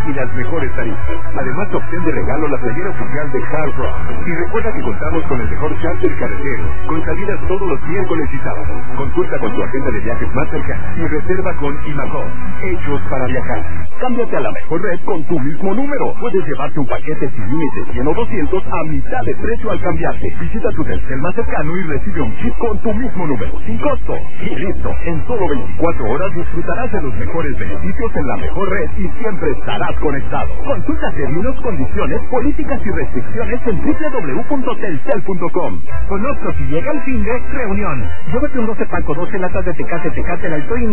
y las mejores tarifas. Además, obtén de regalo la playera oficial de Hard Rock. Y recuerda que contamos con el mejor charter carretero, con salidas todos los miércoles y sábados. Consulta con tu agente de viajes más cercana y reserva con Imagón, hechos para viajar. Cámbiate a la mejor red con tu mismo número. Puedes llevarte un paquete sin límite 100 o 200 a mitad de precio al cambiarte. Visita tu Telcel más cercano y recibe un chip con tu mismo número, sin costo. Y listo, en solo 24 horas disfrutarás de los mejores beneficios en la mejor red y siempre estarás conectado. Consulta términos, condiciones, políticas y restricciones en www.telcel.com. Con nosotros, si llega el fin de reunión. Llévate un 12 paco, 12 latas de Tecate Light Soy